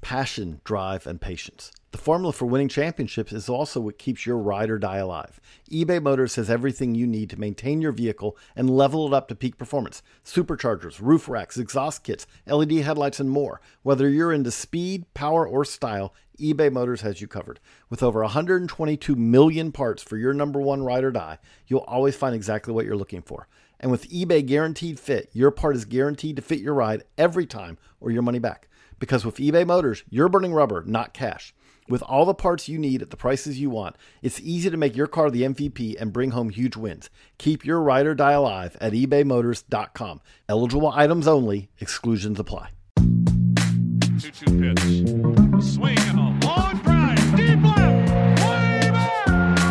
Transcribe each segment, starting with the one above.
passion, drive, and patience. The formula for winning championships is also what keeps your ride or die alive. eBay Motors has everything you need to maintain your vehicle and level it up to peak performance. Superchargers, roof racks, exhaust kits, LED headlights, and more. Whether you're into speed, power, or style, eBay Motors has you covered. With over 122 million parts for your number one ride or die, you'll always find exactly what you're looking for. And with eBay Guaranteed Fit, your part is guaranteed to fit your ride every time or your money back. Because with eBay Motors, you're burning rubber, not cash. With all the parts you need at the prices you want, it's easy to make your car the MVP and bring home huge wins. Keep your ride or die alive at ebaymotors.com. Eligible items only. Exclusions apply. 2-2 pitch. Swing and a long drive. Deep left. Way back.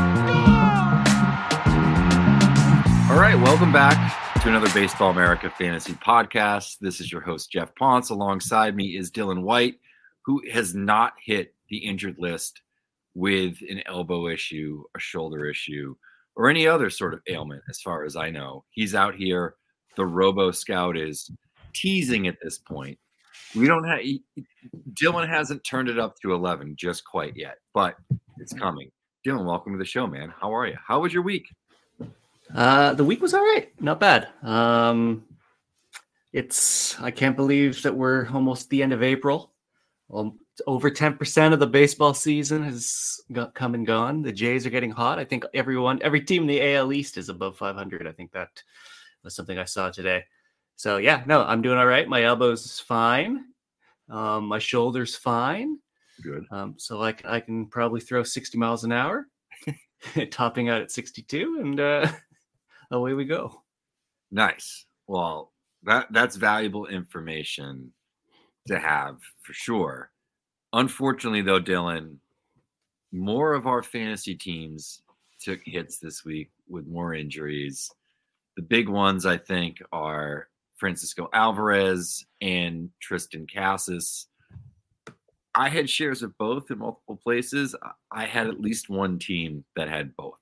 Gone! All right, welcome back to another Baseball America Fantasy Podcast. This is your host, Jeff Ponce. Alongside me is Dylan White, who has not hit the injured list with an elbow issue, a shoulder issue, or any other sort of ailment, as far as I know. He's out here. The Robo Scout is teasing at this point. Dylan hasn't turned it up to 11 just quite yet, but it's coming. Dylan, welcome to the show, man. How are you? How was your week? The week was all right. Not bad. I can't believe that we're almost the end of April. Over 10% of the baseball season has come and gone. The Jays are getting hot. I think every team in the AL East is above 500. I think that was something I saw today. So yeah, no, I'm doing all right. My elbow's fine. My shoulder's fine. Good. So like I can probably throw 60 miles an hour, topping out at 62, and away we go. Nice. Well, that's valuable information to have for sure. Unfortunately, though, Dylan, more of our fantasy teams took hits this week with more injuries. The big ones, I think, are Francisco Alvarez and Triston Casas. I had shares of both in multiple places. I had at least one team that had both.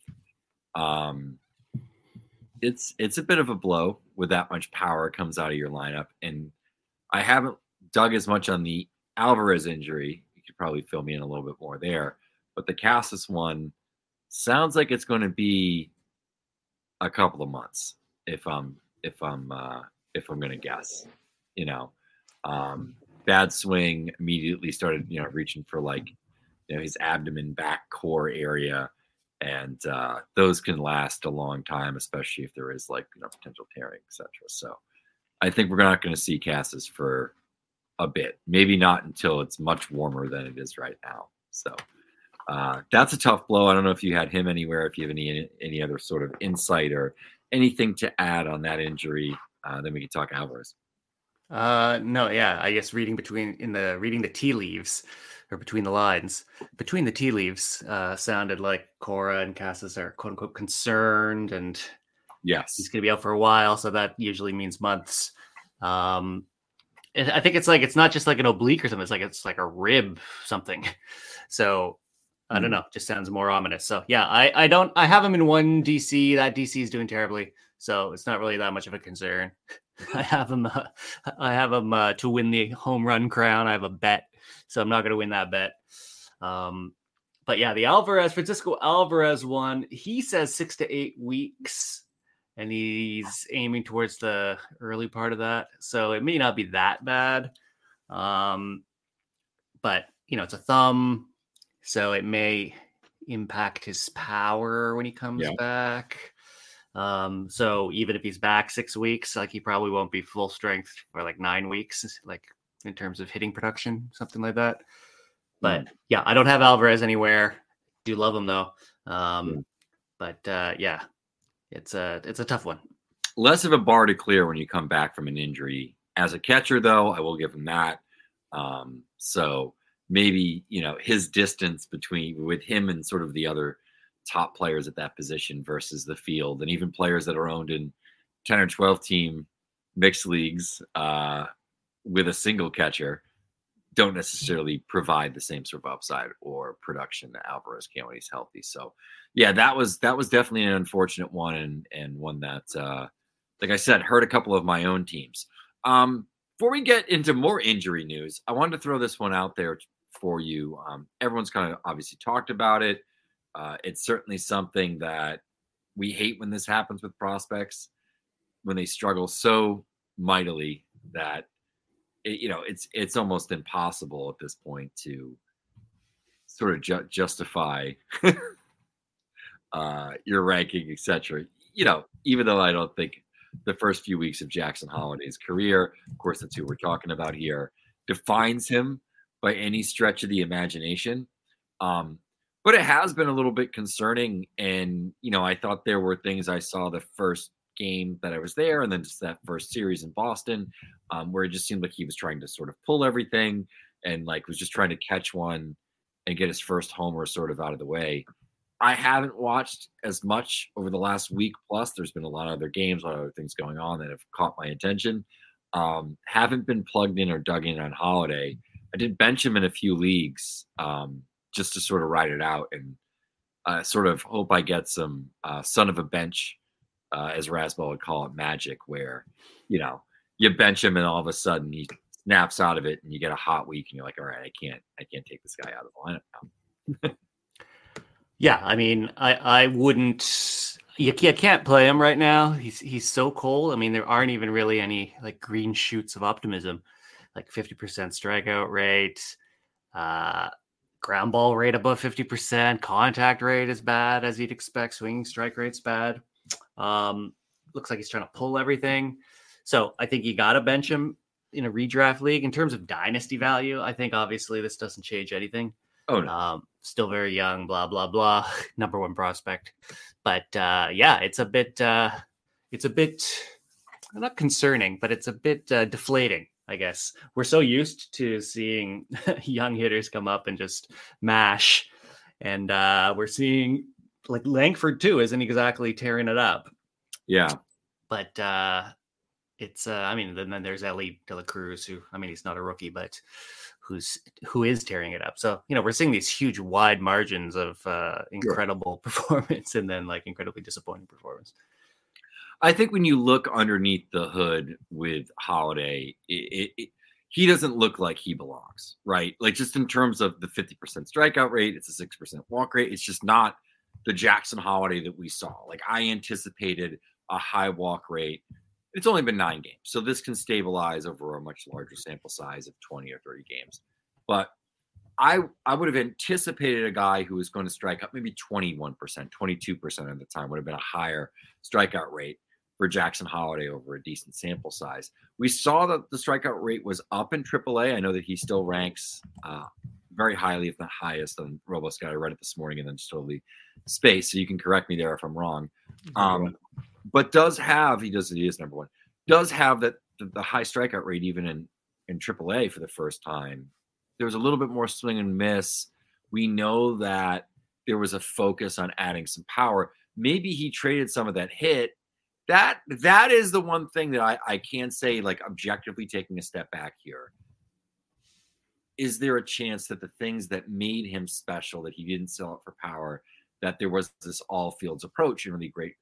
It's a bit of a blow with that much power comes out of your lineup. And I haven't dug as much on the Alvarez injury. You could probably fill me in a little bit more there. But the Casas one sounds like it's going to be a couple of months if I'm going to guess. Bad swing, immediately started, reaching for his abdomen, back core area. And those can last a long time, especially if there is potential tearing, etc. So I think we're not going to see Casas for a bit, maybe not until it's much warmer than it is right now. So that's a tough blow. I don't know if you had him anywhere, if you have any other sort of insight or anything to add on that injury. Then we can talk Alvarez. No, yeah, I guess reading the tea leaves or between the lines, between the tea leaves, sounded like Cora and Casas are quote unquote concerned, and yes, he's going to be out for a while. So that usually means months. I think it's not just like an oblique or something. It's like a rib something. So I don't know. Just sounds more ominous. So yeah, I have him in one DC. That DC is doing terribly. So it's not really that much of a concern. I have him to win the home run crown. I have a bet, so I'm not going to win that bet. But yeah, the Francisco Alvarez one, he says 6 to 8 weeks, and he's aiming towards the early part of that. So it may not be that bad. But it's a thumb, so it may impact his power when he comes back. So even if he's back 6 weeks, he probably won't be full strength for 9 weeks, in terms of hitting production, something like that. But yeah, I don't have Alvarez anywhere. Do love him though. But yeah, it's a tough one. Less of a bar to clear when you come back from an injury. As a catcher though, I will give him that. So maybe, his distance with him and sort of the other top players at that position versus the field, and even players that are owned in 10 or 12 team mixed leagues with a single catcher don't necessarily provide the same sort of upside or production that Alvarez can when he's healthy. So yeah, that was definitely an unfortunate one, and one that, like I said, hurt a couple of my own teams. Before we get into more injury news, I wanted to throw this one out there for you. Everyone's kind of obviously talked about it. It's certainly something that we hate when this happens with prospects, when they struggle so mightily that it's almost impossible at this point to sort of justify your ranking, etc. Even though I don't think the first few weeks of Jackson Holliday's career, of course, that's who we're talking about here, defines him by any stretch of the imagination. But it has been a little bit concerning. And, I thought there were things I saw the first game that I was there and then just that first series in Boston, where it just seemed like he was trying to sort of pull everything and was just trying to catch one and get his first homer sort of out of the way. I haven't watched as much over the last week plus. There's been a lot of other games, a lot of other things going on that have caught my attention. Haven't been plugged in or dug in on Holliday. I did bench him in a few leagues just to sort of ride it out and sort of hope I get some son of a bench, as Rasball would call it, magic, where, you bench him and all of a sudden he snaps out of it and you get a hot week and you're like, all right, I can't take this guy out of the lineup now. Yeah, I mean, I wouldn't. You can't play him right now. He's so cold. I mean, there aren't even really any green shoots of optimism, 50% strikeout rate, ground ball rate above 50%, contact rate is bad as you'd expect, swinging strike rate's bad. Looks like he's trying to pull everything. So I think you got to bench him in a redraft league. In terms of dynasty value, I think obviously this doesn't change anything. Oh, no. Still very young, blah, blah, blah. Number one prospect. But it's a bit not concerning, but it's a bit deflating, I guess. We're so used to seeing young hitters come up and just mash. And we're seeing Langford too isn't exactly tearing it up. Yeah. But it's then there's Ellie De La Cruz, who, he's not a rookie, but who is tearing it up. So, we're seeing these huge wide margins of incredible performance and then incredibly disappointing performance. I think when you look underneath the hood with Holliday, he doesn't look like he belongs, right? Just in terms of the 50% strikeout rate, it's a 6% walk rate. It's just not the Jackson Holliday that we saw. I anticipated a high walk rate. It's only been 9 games, so this can stabilize over a much larger sample size of 20 or 30 games. But I would have anticipated a guy who was going to strike out maybe 21%, 22% of the time would have been a higher strikeout rate for Jackson Holliday over a decent sample size. We saw that the strikeout rate was up in AAA. I know that he still ranks very highly, if not highest, on RoboScout. I read it this morning and then just totally spaced, so you can correct me there if I'm wrong. But he is number one, does have the high strikeout rate even in AAA for the first time. There was a little bit more swing and miss. We know that there was a focus on adding some power. Maybe he traded some of that hit. That is the one thing that I can say, objectively taking a step back here. Is there a chance that the things that made him special, that he didn't sell it for power, that there was this all fields approach and really great,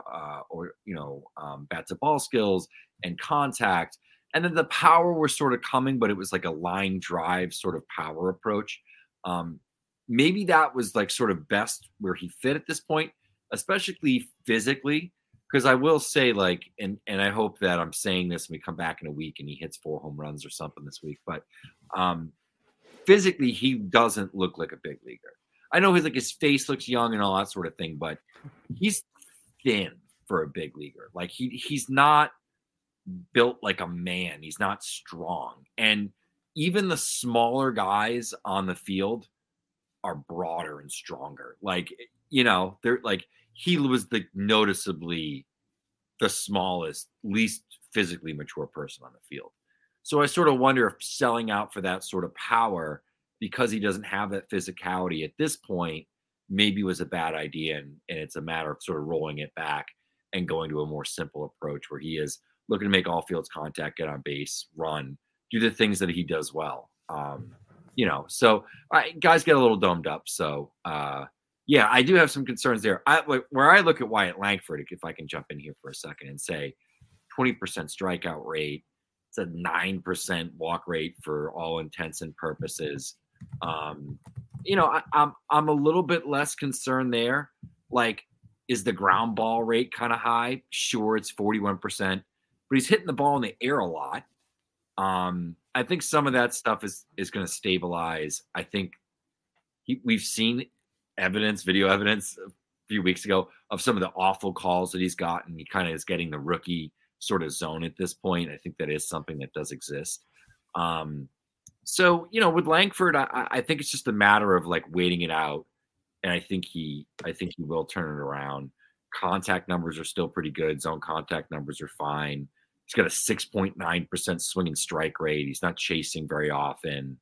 bat to ball skills and contact. And then the power was sort of coming, but it was like a line drive sort of power approach. Maybe that was sort of best where he fit at this point, especially physically. Because I will say and I hope that I'm saying this when we come back in a week and he hits 4 home runs or something this week, but physically he doesn't look like a big leaguer. I know his face looks young and all that sort of thing, but he's thin for a big leaguer. He's not built like a man. He's not strong. And even the smaller guys on the field are broader and stronger. They're he was noticeably the smallest, least physically mature person on the field. So I sort of wonder if selling out for that sort of power, because he doesn't have that physicality at this point, maybe was a bad idea. And it's a matter of sort of rolling it back and going to a more simple approach where he is looking to make all fields contact, get on base, run, do the things that he does well. So guys get a little domed up. So I do have some concerns there. Where I look at Wyatt Langford, if I can jump in here for a second and say 20% strikeout rate, It's a 9% walk rate for all intents and purposes. I'm a little bit less concerned there. Like, is the ground ball rate kind of high? Sure, it's 41%, but he's hitting the ball in the air a lot. I think some of that stuff is going to stabilize. I think we've seen video evidence a few weeks ago of some of the awful calls that he's gotten. He kind of is getting the rookie sort of zone at this point. I think that is something that does exist. So, with Langford, I think it's just a matter of like waiting it out. And I think he will turn it around. Contact numbers are still pretty good. Zone contact numbers are fine. He's got a 6.9% swing and strike rate. He's not chasing very often.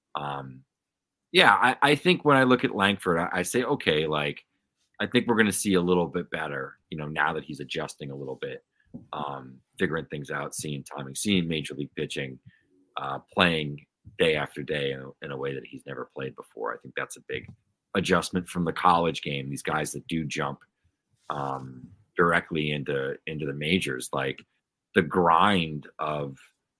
I think when I look at Langford, I say, okay, like, I think we're going to see a little bit better, now that he's adjusting a little bit, figuring things out, seeing timing, seeing major league pitching, playing day after day in a way that he's never played before. I think that's a big adjustment from the college game. These guys that do jump directly into the majors, like the grind of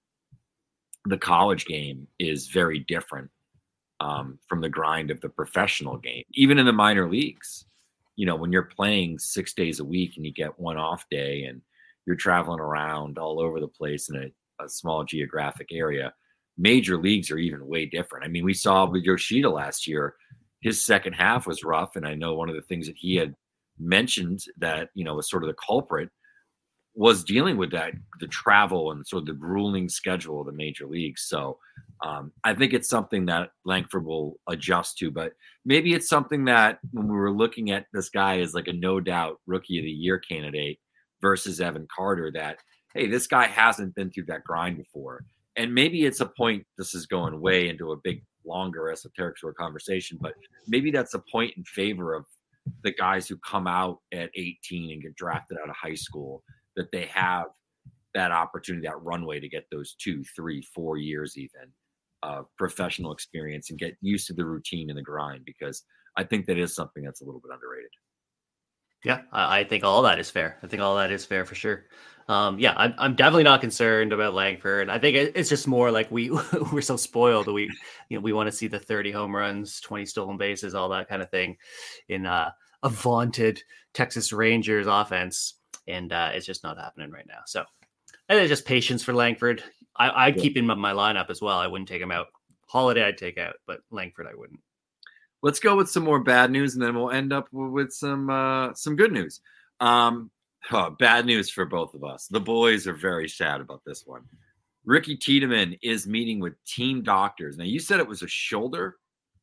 the college game is very different from the grind of the professional game. Even in the minor leagues, when you're playing 6 days a week and you get one off day and you're traveling around all over the place in a small geographic area, major leagues are even way different. I mean, we saw with Yoshida last year, his second half was rough. And I know one of the things that he had mentioned that, was sort of the culprit was dealing with that, the travel and sort of the grueling schedule of the major leagues. So I think it's something that Langford will adjust to, but maybe it's something that when we were looking at this guy as like a no doubt rookie of the year candidate versus Evan Carter, that, hey, this guy hasn't been through that grind before. And maybe it's a point, this is going way into a big, longer esoteric sort of conversation, but maybe that's a point in favor of the guys who come out at 18 and get drafted out of high school, that they have that opportunity, that runway to get those 2, 3, 4 years even of professional experience and get used to the routine and the grind, because I think that is something that's a little bit underrated. Yeah, I think all that is fair. I think all that is fair for sure. I'm definitely not concerned about Langford. I think it's just more like we're so spoiled that we want to see the 30 home runs, 20 stolen bases, all that kind of thing in a vaunted Texas Rangers offense. And it's just not happening right now. So and it's just patience for Langford. I'd keep him in my lineup as well. I wouldn't take him out. Holiday I'd take out, but Langford I wouldn't. Let's go with some more bad news, and then we'll end up with some good news. Bad news for both of us. The boys are very sad about this one. Ricky Tiedemann is meeting with team doctors. Now, you said it was a shoulder.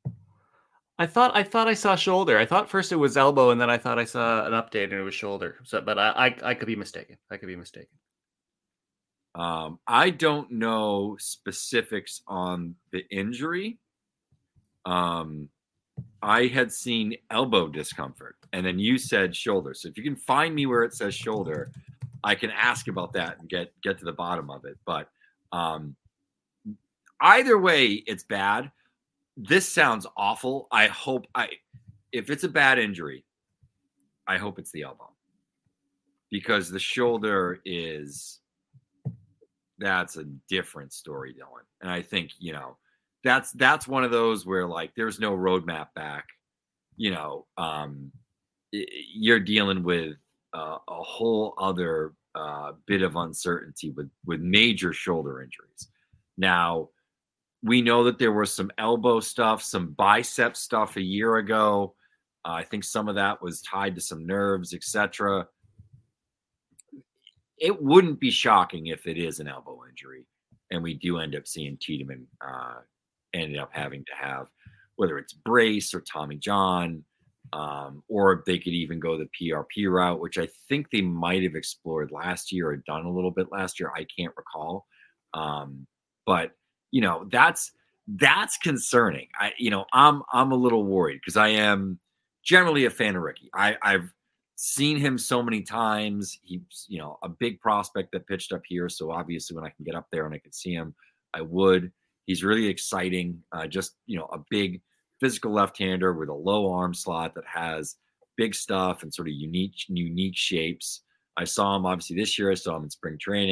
I thought I saw shoulder. I thought first it was elbow, and then I thought I saw an update and it was shoulder. So, but I could be mistaken. I don't know specifics on the injury. I had seen elbow discomfort, and then you said shoulder. So if you can find me where it says shoulder, I can ask about that and get to the bottom of it. But either way, it's bad. This sounds awful. If it's a bad injury, I hope it's the elbow, because the shoulder that's a different story, Dylan. And I think, that's one of those where like there's no roadmap back. You're dealing with a whole other bit of uncertainty with major shoulder injuries. Now, we know that there was some elbow stuff, some bicep stuff a year ago. I think some of that was tied to some nerves, etc. It wouldn't be shocking if it is an elbow injury, and we do end up seeing Tiedemann ended up having to have, whether it's brace or Tommy John, or they could even go the PRP route, which I think they might have explored last year or done a little bit last year. I can't recall. But that's concerning. I'm a little worried because I am generally a fan of Ricky. I've seen him so many times. He's, a big prospect that pitched up here. So obviously when I can get up there and I can see him, I would. He's really exciting. Just, a big physical left-hander with a low arm slot that has big stuff and sort of unique shapes. I saw him obviously this year. I saw him in spring training.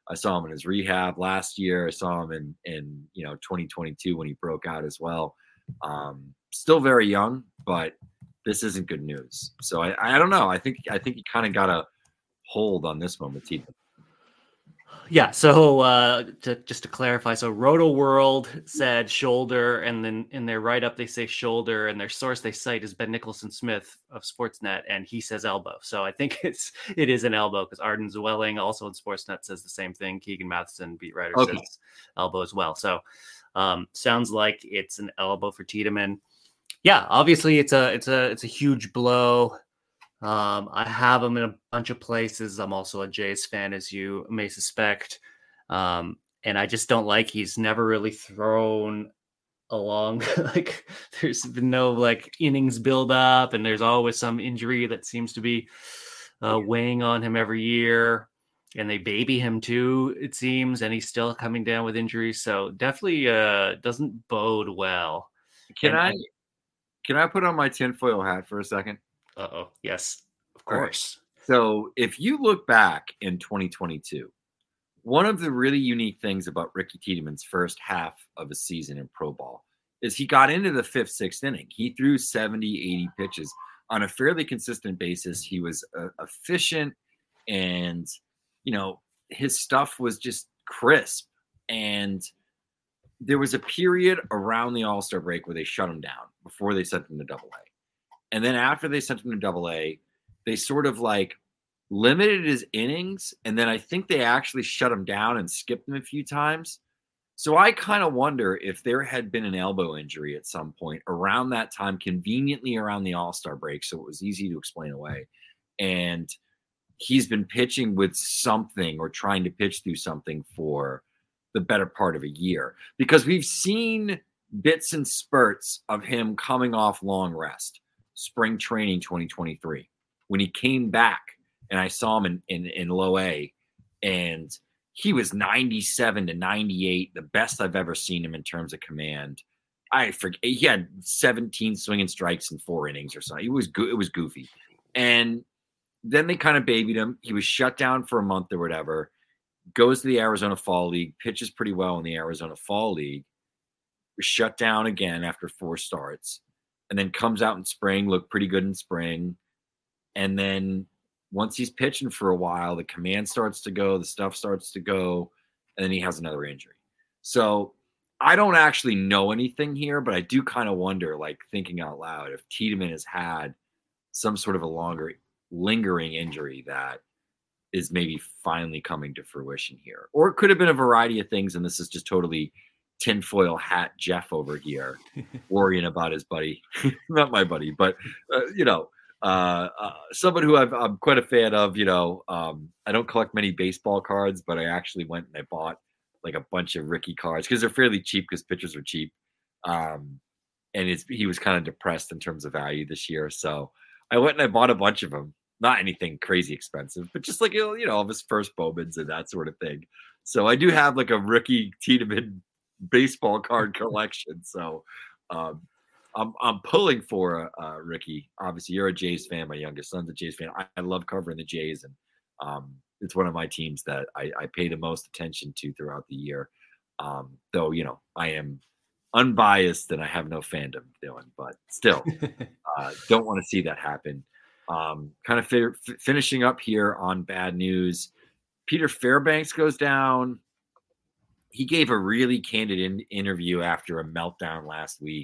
I saw him in his rehab last year. I saw him in 2022 when he broke out as well. Still very young, but this isn't good news. So I don't know. I think he kind of got a hold on this one with Tiedemann. Yeah. So just to clarify, so Roto World said shoulder, and then in their write up they say shoulder, and their source they cite is Ben Nicholson-Smith of Sportsnet, and he says elbow. So I think it is an elbow, because Arden Zwelling also in Sportsnet says the same thing. Keegan Matheson, beat writer, says elbow as well. So sounds like it's an elbow for Tiedemann. Yeah, obviously it's a huge blow. I have him in a bunch of places. I'm also a Jays fan, as you may suspect. And I just don't like, he's never really thrown along. Like, there's been no like innings build up, and there's always some injury that seems to be weighing on him every year. And they baby him too, it seems, and he's still coming down with injuries. So definitely doesn't bode well. Can I put on my tinfoil hat for a second? Uh-oh. Yes, of course. Right. So if you look back in 2022, one of the really unique things about Ricky Tiedemann's first half of a season in pro ball is he got into the 5th, 6th inning. He threw 70, 80 pitches on a fairly consistent basis. He was efficient, and, his stuff was just crisp. And there was a period around the All-Star break where they shut him down before they sent him to Double-A. And then after they sent him to Double-A, they sort of like limited his innings. And then I think they actually shut him down and skipped him a few times. So I kind of wonder if there had been an elbow injury at some point around that time, conveniently around the All-Star break. So it was easy to explain away. And he's been pitching with something, or trying to pitch through something, for the better part of a year, because we've seen bits and spurts of him coming off long rest. Spring training 2023, when he came back and I saw him in low A, and he was 97 to 98, the best I've ever seen him in terms of command. I forget, he had 17 swinging strikes in 4 innings or something. It was goofy. And then they kind of babied him. He was shut down for a month or whatever, goes to the Arizona Fall League, pitches pretty well in the Arizona Fall League, was shut down again after 4 starts. And then comes out in spring, looked pretty good in spring. And then once he's pitching for a while, the command starts to go, the stuff starts to go, and then he has another injury. So I don't actually know anything here, but I do kind of wonder, like, thinking out loud, if Tiedemann has had some sort of a longer, lingering injury that is maybe finally coming to fruition here. Or it could have been a variety of things, and this is just totally tinfoil hat Jeff over here worrying about his buddy, not my buddy, but someone who I'm quite a fan of. I don't collect many baseball cards, but I actually went and I bought like a bunch of Ricky cards because they're fairly cheap, because pitchers are cheap. And he was kind of depressed in terms of value this year, so I went and I bought a bunch of them. Not anything crazy expensive, but just like of his first Bowmans and that sort of thing. So I do have like a Ricky Tiedemann baseball card collection. So I'm pulling for Ricky. Obviously, you're a Jays fan. My youngest son's a Jays fan. I love covering the Jays, and it's one of my teams that I pay the most attention to throughout the year. Though I am unbiased and I have no fandom, Dylan, but still don't want to see that happen. Kind of finishing up here on bad news. Peter Fairbanks goes down. He gave a really candid interview after a meltdown last week.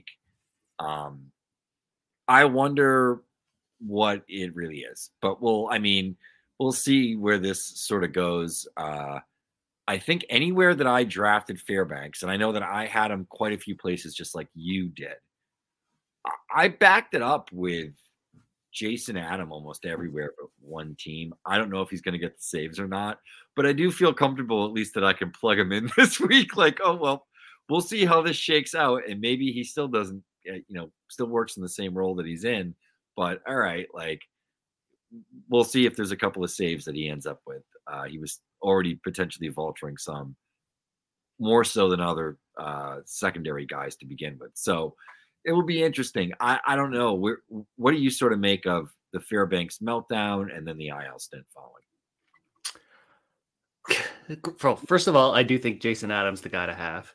I wonder what it really is, but we'll see where this sort of goes. I think anywhere that I drafted Fairbanks, and I know that I had him quite a few places just like you did, I backed it up with Jason Adam almost everywhere but one team. I don't know if he's going to get the saves or not, but I do feel comfortable at least that I can plug him in this week. Like, oh, well, we'll see how this shakes out. And maybe he still doesn't, still works in the same role that he's in. But all right, like, we'll see if there's a couple of saves that he ends up with. He was already potentially vulturing some, more so than other secondary guys to begin with. So it will be interesting. I don't know. What do you sort of make of the Fairbanks meltdown and then the IL stint following? First of all, I do think Jason Adams the guy to have.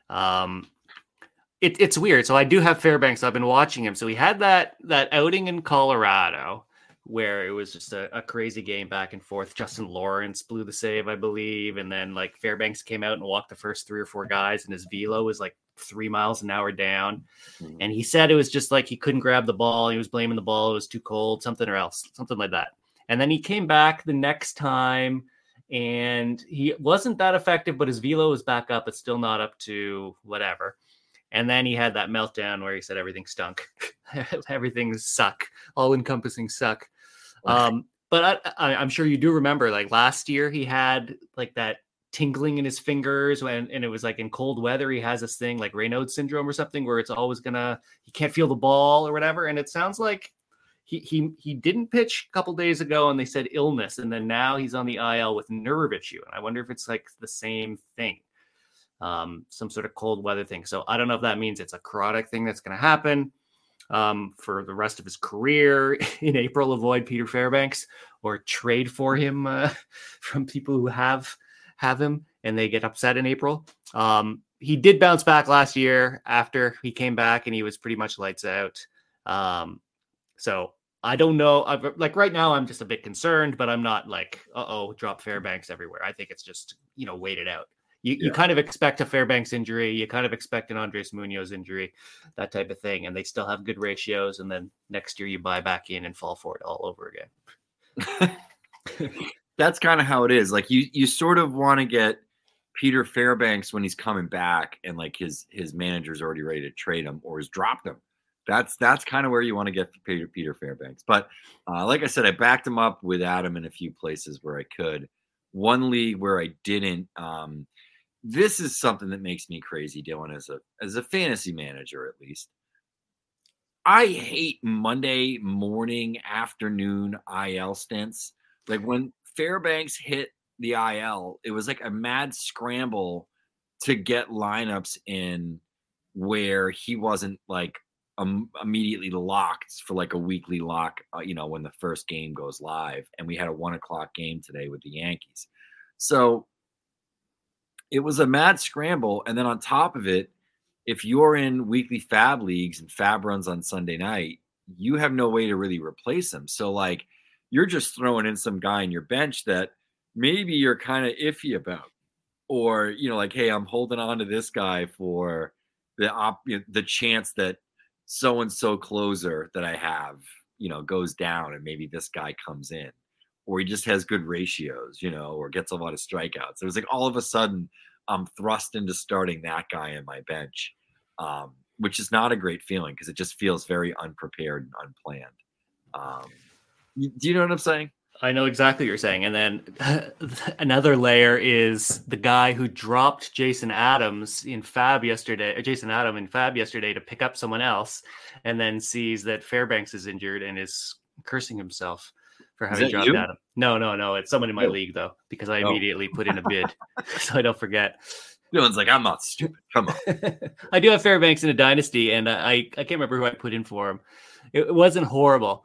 It's weird. So I do have Fairbanks. I've been watching him. So he had that outing in Colorado where it was just a crazy game back and forth. Justin Lawrence blew the save, I believe. And then like Fairbanks came out and walked the first 3 or 4 guys, and his velo was like 3 miles an hour down. And he said it was just like he couldn't grab the ball. He was blaming the ball. It was too cold, something like that. And then he came back the next time and he wasn't that effective, but his velo was back up. It's still not up to whatever. And then he had that meltdown where he said everything stunk. Everything suck, all encompassing suck. But I'm sure you do remember, like last year he had like that tingling in his fingers and it was like in cold weather, he has this thing like Raynaud's syndrome or something where it's always he can't feel the ball or whatever. And it sounds like he didn't pitch a couple days ago and they said illness. And then now he's on the IL with nerve issue. And I wonder if it's like the same thing. Some sort of cold weather thing. So I don't know if that means it's a chronic thing that's going to happen for the rest of his career. In April, avoid Peter Fairbanks or trade for him from people who have him and they get upset in April. He did bounce back last year after he came back and he was pretty much lights out. So I don't know. Like right now, I'm just a bit concerned, but I'm not like, drop Fairbanks everywhere. I think it's just, wait it out. You kind of expect a Fairbanks injury. You kind of expect an Andres Munoz injury, that type of thing. And they still have good ratios. And then next year you buy back in and fall for it all over again. That's kind of how it is. Like you sort of want to get Peter Fairbanks when he's coming back and like his manager's already ready to trade him or has dropped him. That's kind of where you want to get Peter Fairbanks. But like I said, I backed him up with Adam in a few places where I could. One league where I didn't. This is something that makes me crazy, Dylan, as a fantasy manager, at least. I hate Monday morning, afternoon IL stints. Like when Fairbanks hit the IL, it was like a mad scramble to get lineups in where he wasn't like immediately locked for like a weekly lock, when the first game goes live. And we had a 1:00 game today with the Yankees. So it was a mad scramble. And then on top of it, if you're in weekly fab leagues and fab runs on Sunday night, you have no way to really replace him. So like you're just throwing in some guy in your bench that maybe you're kind of iffy about, or, like, hey, I'm holding on to this guy for the chance that so-and-so closer that I have, goes down and maybe this guy comes in, or he just has good ratios, or gets a lot of strikeouts. It was like all of a sudden I'm thrust into starting that guy in my bench, which is not a great feeling because it just feels very unprepared and unplanned. Do you know what I'm saying? I know exactly what you're saying. And then another layer is the guy who dropped Jason Adam in Fab yesterday to pick up someone else, and then sees that Fairbanks is injured and is cursing himself for having dropped you? Adam. No. It's someone in my league though, because I immediately put in a bid so I don't forget. Dylan's like, I'm not stupid. Come on. I do have Fairbanks in a dynasty, and I can't remember who I put in for him. It wasn't horrible.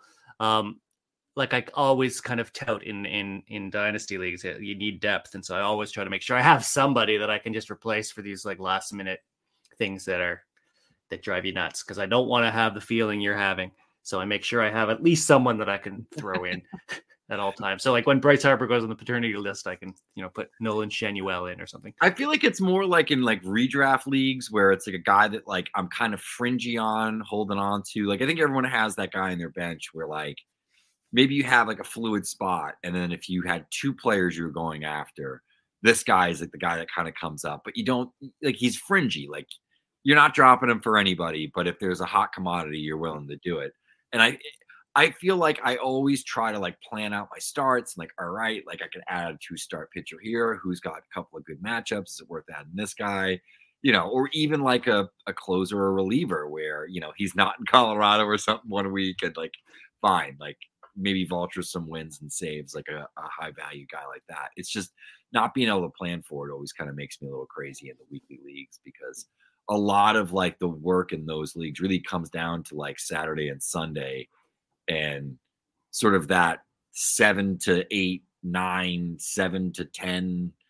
Like I always kind of tout in dynasty leagues, you need depth. And so I always try to make sure I have somebody that I can just replace for these like last minute things that drive you nuts. Cause I don't want to have the feeling you're having. So I make sure I have at least someone that I can throw in at all times. So like when Bryce Harper goes on the paternity list, I can, put Nolan Shenuel in or something. I feel like it's more like in like redraft leagues where it's like a guy that like I'm kind of fringy on, holding on to. Like I think everyone has that guy in their bench where like, maybe you have like a fluid spot. And then if you had 2 players you were going after, this guy is like the guy that kind of comes up, but you don't like, he's fringy. Like you're not dropping him for anybody, but if there's a hot commodity, you're willing to do it. And I feel like I always try to like plan out my starts and like, all right, like I can add a 2-start pitcher here who's got a couple of good matchups. Is it worth adding this guy? Or even like a closer or reliever where, he's not in Colorado or something one week and like, fine. Like, maybe vultures some wins and saves like a high value guy like that. It's just not being able to plan for it always kind of makes me a little crazy in the weekly leagues, because a lot of like the work in those leagues really comes down to like Saturday and Sunday and sort of that 7 to 8, 9, 7 to 10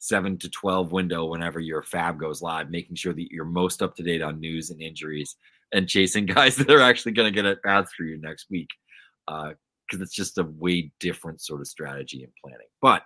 7 to 12 window whenever your fab goes live, making sure that you're most up to date on news and injuries and chasing guys that are actually going to get at bats for you next week. Because it's just a way different sort of strategy and planning. But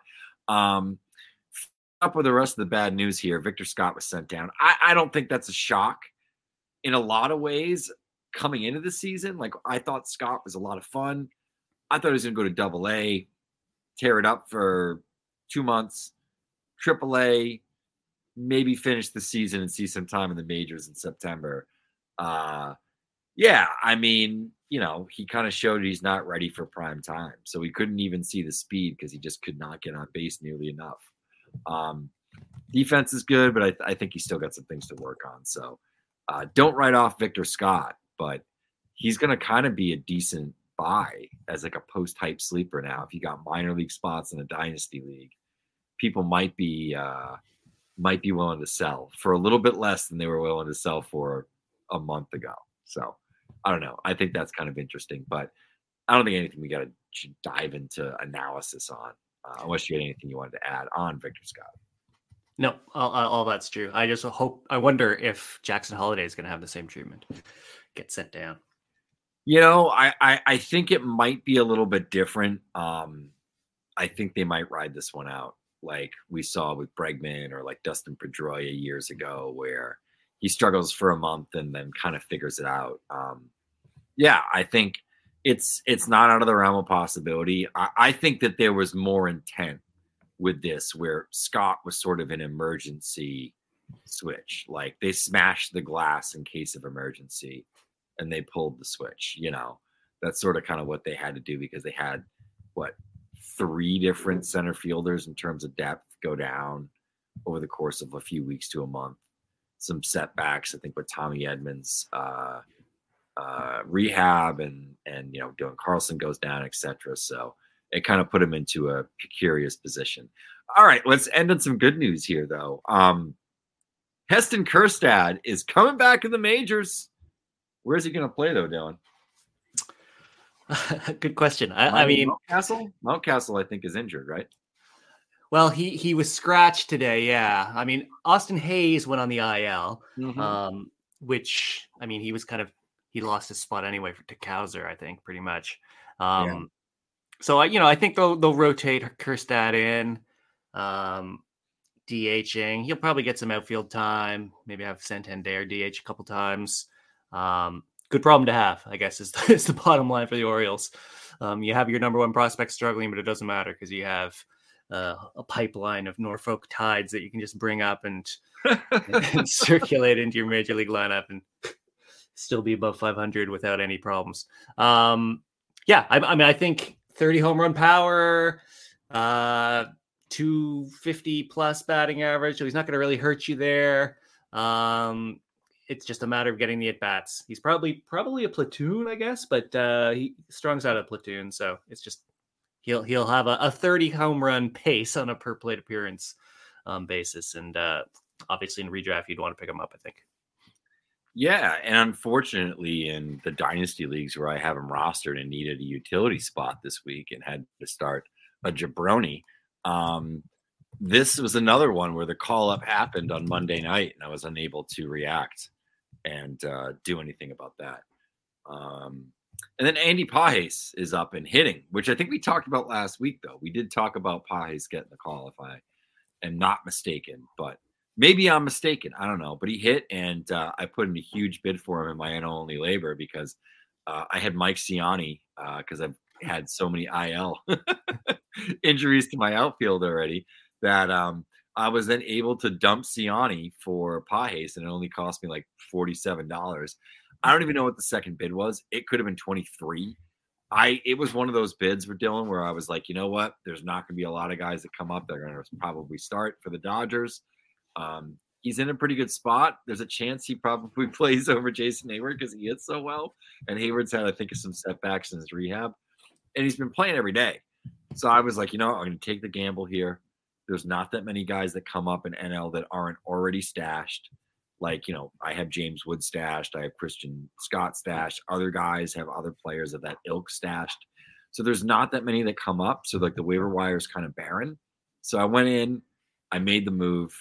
up with the rest of the bad news here, Victor Scott was sent down. I don't think that's a shock in a lot of ways coming into the season. Like, I thought Scott was a lot of fun. I thought he was going to go to Double-A, tear it up for 2 months, Triple-A, maybe finish the season and see some time in the majors in September. Yeah, I mean, he kind of showed he's not ready for prime time. So he couldn't even see the speed because he just could not get on base nearly enough. Defense is good, but I think he's still got some things to work on. So don't write off Victor Scott, but he's going to kind of be a decent buy as like a post-hype sleeper now. If you got minor league spots in a dynasty league, people might be willing to sell for a little bit less than they were willing to sell for a month ago. So I don't know. I think that's kind of interesting, but I don't think anything we should dive into analysis on, unless you had anything you wanted to add on Victor Scott. No, all that's true. I wonder if Jackson Holliday is going to have the same treatment, get sent down. I think it might be a little bit different. I think they might ride this one out, like we saw with Bregman or like Dustin Pedroia years ago, where he struggles for a month and then kind of figures it out. Yeah, I think it's not out of the realm of possibility. I think that there was more intent with this, where Scott was sort of an emergency switch. Like, they smashed the glass in case of emergency and they pulled the switch. That's sort of kind of what they had to do, because they had 3 different center fielders in terms of depth go down over the course of a few weeks to a month. Some setbacks, I think, with Tommy Edmonds rehab and Dylan Carlson goes down, etc. So it kind of put him into a precarious position. All right, let's end on some good news here, though. Heston Kjerstad is coming back in the majors. Where is he going to play, though, Dylan? Good question. I mean, Mountcastle, I think, is injured, right? Well, he was scratched today. Yeah. I mean, Austin Hayes went on the IL, which, I mean, he lost his spot anyway to Kowser, I think, pretty much. So I think they'll rotate Kjerstad in, DHing. He'll probably get some outfield time. Maybe have Santander DH a couple times. Good problem to have, I guess, is the bottom line for the Orioles. You have your number one prospect struggling, but it doesn't matter because you have a pipeline of Norfolk Tides that you can just bring up and circulate into your major league lineup and still be above 500 without any problems. I mean, I think 30 home run power, 250 plus batting average. So he's not going to really hurt you there. It's just a matter of getting the at-bats. He's probably a platoon, I guess, but he Strong's out of platoon. So it's just, he'll have a 30 home run pace on a per plate appearance basis. And obviously in redraft, you'd want to pick him up, I think. Yeah, and unfortunately in the dynasty leagues where I have him rostered and needed a utility spot this week and had to start a jabroni, this was another one where the call-up happened on Monday night and I was unable to react and do anything about that. And then Andy Pages is up and hitting, which I think we talked about last week, though. We did talk about Pages getting the call, if I am not mistaken, but maybe I'm mistaken. I don't know. But he hit, and I put in a huge bid for him in my NL-only labor because I had Mike Ciani because I've had so many IL injuries to my outfield already that I was then able to dump Ciani for Pages, and it only cost me like $47. I don't even know what the second bid was. It could have been 23. It was one of those bids for Dylan where I was like, you know what? There's not going to be a lot of guys that come up that are going to probably start for the Dodgers. He's in a pretty good spot. There's a chance he probably plays over Jason Hayward because he hits so well. And Hayward's had, I think, some setbacks in his rehab. And he's been playing every day. So I was like, I'm going to take the gamble here. There's not that many guys that come up in NL that aren't already stashed. Like, I have James Wood stashed. I have Christian Scott stashed. Other guys have other players of that ilk stashed. So there's not that many that come up. So like the waiver wire is kind of barren. So I went in I made the move,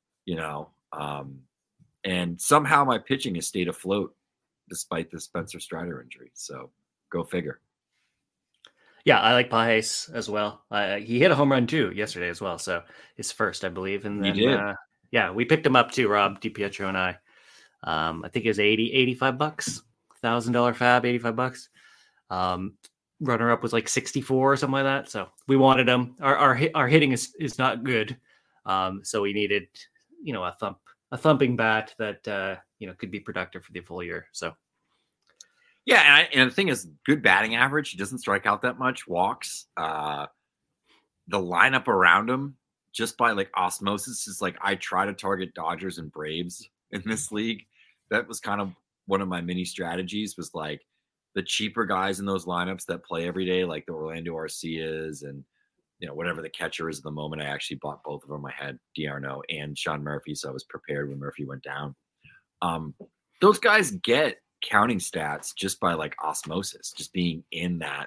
and somehow my pitching has stayed afloat despite the Spencer Strider injury. So go figure. Yeah, I like Pages as well. He hit a home run too yesterday as well. So his first, I believe. And then, he did. Yeah, we picked him up too, Rob DiPietro and I. I think it was $85, $1,000 fab, $85. Runner up was like 64 or something like that. So we wanted him. Our hitting is not good. So we needed, a thumping bat that, could be productive for the full year. So. Yeah, and the thing is, good batting average. He doesn't strike out that much, walks. The lineup around him, just by like osmosis, is like I try to target Dodgers and Braves in this league. That was kind of one of my mini strategies, was like the cheaper guys in those lineups that play every day, like the Orlando Arcias and whatever the catcher is at the moment. I actually bought both of them. I had D'Arnaud and Sean Murphy, so I was prepared when Murphy went down. Those guys get counting stats just by like osmosis, just being in that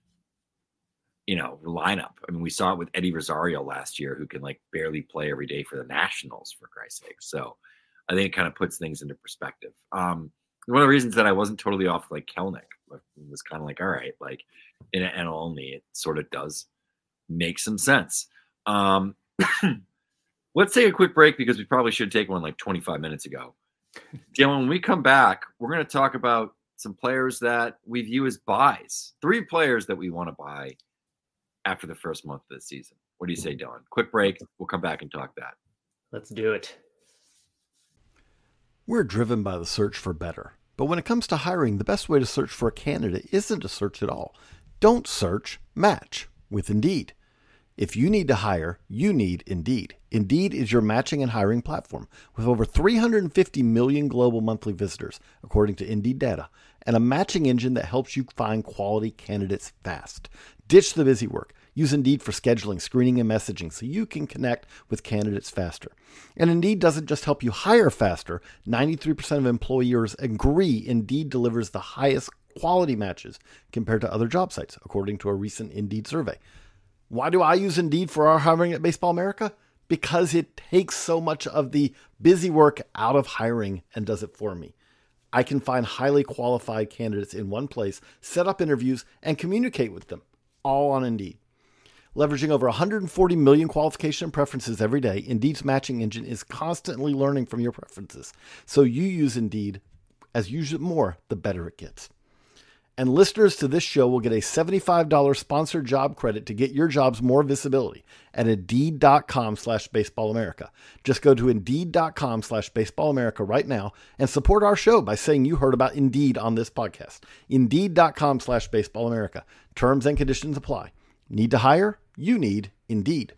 lineup. I mean, we saw it with Eddie Rosario last year, who can like barely play every day for the Nationals, for Christ's sake. So I think it kind of puts things into perspective. One of the reasons that I wasn't totally off like Kelenic was kind of like, all right, like in an NL only, it sort of does make some sense. Let's take a quick break because we probably should take one like 25 minutes ago. Dylan, when we come back, we're going to talk about some players that we view as buys. 3 players that we want to buy after the first month of the season. What do you say, Dylan? Quick break. We'll come back and talk that. Let's do it. We're driven by the search for better. But when it comes to hiring, the best way to search for a candidate isn't to search at all. Don't search, match with Indeed. If you need to hire, you need Indeed. Indeed is your matching and hiring platform with over 350 million global monthly visitors, according to Indeed data, and a matching engine that helps you find quality candidates fast. Ditch the busy work. Use Indeed for scheduling, screening, and messaging so you can connect with candidates faster. And Indeed doesn't just help you hire faster. 93% of employers agree Indeed delivers the highest quality matches compared to other job sites, according to a recent Indeed survey. Why do I use Indeed for our hiring at Baseball America? Because it takes so much of the busy work out of hiring and does it for me. I can find highly qualified candidates in one place, set up interviews, and communicate with them, all on Indeed. Leveraging over 140 million qualification and preferences every day, Indeed's matching engine is constantly learning from your preferences. So you use Indeed. As you use it more, the better it gets. And listeners to this show will get a $75 sponsored job credit to get your jobs more visibility at Indeed.com/BaseballAmerica. Just go to Indeed.com/BaseballAmerica right now and support our show by saying you heard about Indeed on this podcast. Indeed.com/BaseballAmerica. Terms and conditions apply. Need to hire? You need Indeed.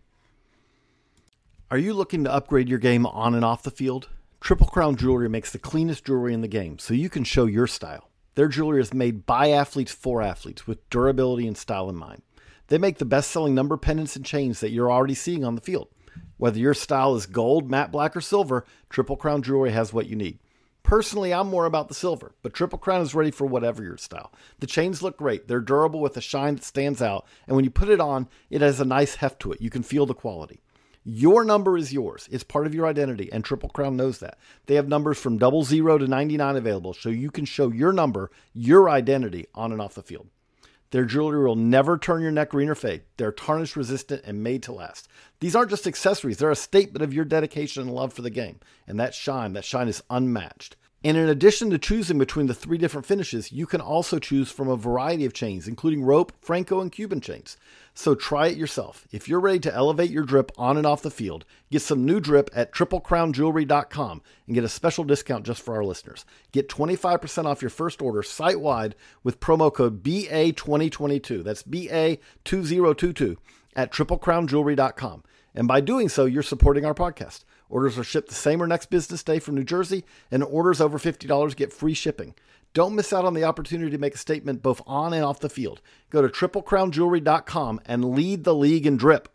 Are you looking to upgrade your game on and off the field? Triple Crown Jewelry makes the cleanest jewelry in the game so you can show your style. Their jewelry is made by athletes for athletes with durability and style in mind. They make the best-selling number pendants and chains that you're already seeing on the field. Whether your style is gold, matte black, or silver, Triple Crown Jewelry has what you need. Personally, I'm more about the silver, but Triple Crown is ready for whatever your style. The chains look great. They're durable with a shine that stands out, and when you put it on, it has a nice heft to it. You can feel the quality. Your number is yours. It's part of your identity, and Triple Crown knows that. They have numbers from 00 to 99 available, so you can show your number, your identity, on and off the field. Their jewelry will never turn your neck green or fade. They're tarnish resistant and made to last. These aren't just accessories. They're a statement of your dedication and love for the game. And that shine is unmatched. And in addition to choosing between the 3 different finishes, you can also choose from a variety of chains, including rope, Franco, and Cuban chains. So try it yourself. If you're ready to elevate your drip on and off the field, get some new drip at triplecrownjewelry.com and get a special discount just for our listeners. Get 25% off your first order site-wide with promo code BA2022. That's BA2022 at triplecrownjewelry.com. And by doing so, you're supporting our podcast. Orders are shipped the same or next business day from New Jersey, and orders over $50 get free shipping. Don't miss out on the opportunity to make a statement both on and off the field. Go to triplecrownjewelry.com and lead the league in drip.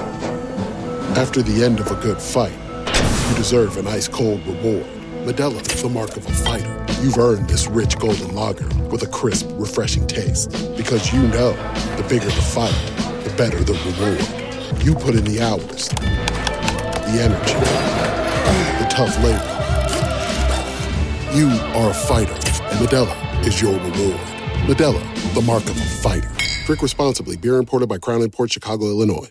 After the end of a good fight, you deserve an ice-cold reward. Modelo is the mark of a fighter. You've earned this rich golden lager with a crisp, refreshing taste. Because you know, the bigger the fight, the better the reward. You put in the hours, the energy, the tough labor. You are a fighter, and Modelo is your reward. Modelo, the mark of a fighter. Drink responsibly. Beer imported by Crown Imports, Chicago, Illinois.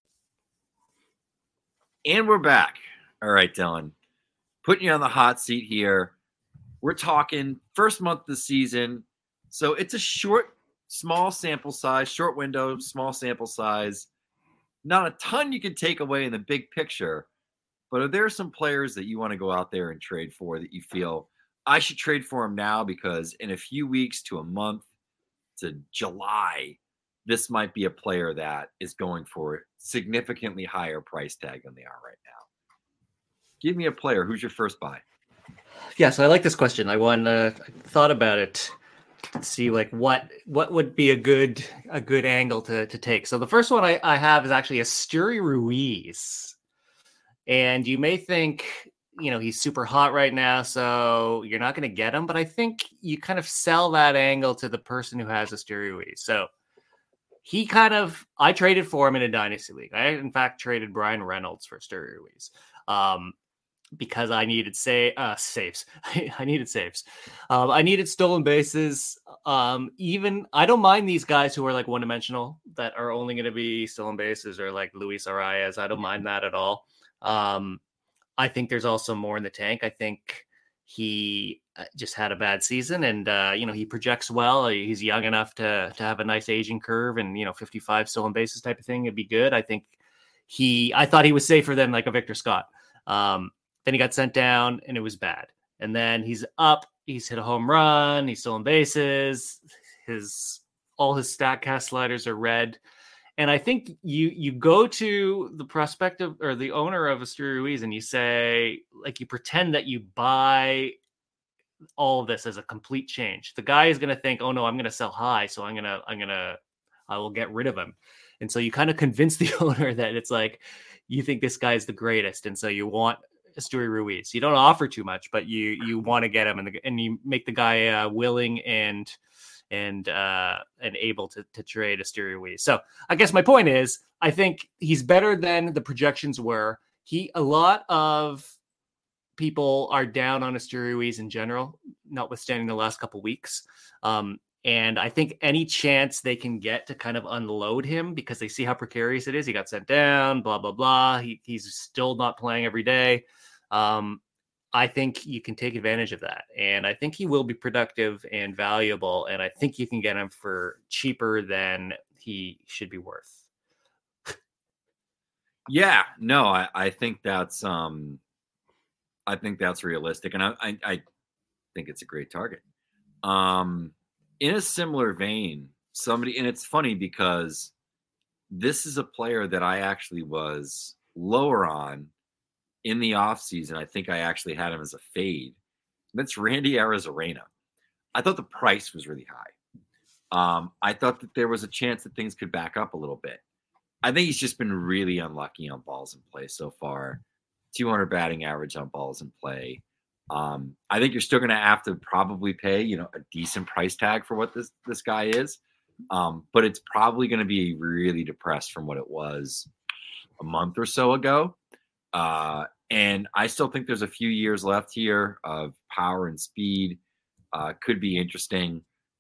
And we're back. All right, Dylan. Putting you on the hot seat here. We're talking first month of the season. So it's a short, small sample size, short window, small sample size. Not a ton you can take away in the big picture. But are there some players that you want to go out there and trade for that you feel I should trade for them now because in a few weeks to a month to July, this might be a player that is going for a significantly higher price tag than they are right now? Give me a player. Who's your first buy? Yeah, so I like this question. I thought about it to see like what would be a good angle to take. So the first one I have is actually Esteury Ruiz. And you may think, he's super hot right now, so you're not going to get him. But I think you kind of sell that angle to the person who has Esteury Ruiz. So I traded for him in a dynasty league. I, in fact, traded Brian Reynolds for Esteury Ruiz. Because I needed saves. I needed saves. I needed stolen bases. Even I don't mind these guys who are like one-dimensional that are only going to be stolen bases, or like Luis Arias. I don't mind that at all. I think there's also more in the tank. I think he just had a bad season, and he projects well. He's young enough to have a nice aging curve, and 55 stolen bases type of thing. It'd be good. I thought he was safer than like a Victor Scott. Then he got sent down and it was bad. And then he's up, he's hit a home run, he's stolen bases, all his StatCast sliders are red. And I think you go to the prospective or the owner of Esteury Ruiz and you say, like, you pretend that you buy all of this as a complete change. The guy is going to think, oh no, I'm going to sell high. So I will get rid of him. And so you kind of convince the owner that it's like, you think this guy is the greatest. And so you want Esteury Ruiz. You don't offer too much, but you want to get him, and you make the guy willing and able to trade Esteury Ruiz. So I guess my point is, I think he's better than the projections were. A lot of people are down on Esteury Ruiz in general, notwithstanding the last couple weeks. And I think any chance they can get to kind of unload him because they see how precarious it is. He got sent down, blah, blah, blah. He's still not playing every day. I think you can take advantage of that. And I think he will be productive and valuable. And I think you can get him for cheaper than he should be worth. Yeah, no, I think that's realistic. And I think it's a great target. In a similar vein, and it's funny because this is a player that I actually was lower on in the offseason. I think I actually had him as a fade. That's Randy Arozarena. I thought the price was really high. I thought that there was a chance that things could back up a little bit. I think he's just been really unlucky on balls in play so far. 200 batting average on balls in play. I think you're still going to have to probably pay, a decent price tag for what this guy is. But it's probably going to be really depressed from what it was a month or so ago. And I still think there's a few years left here of power and speed. Could be interesting,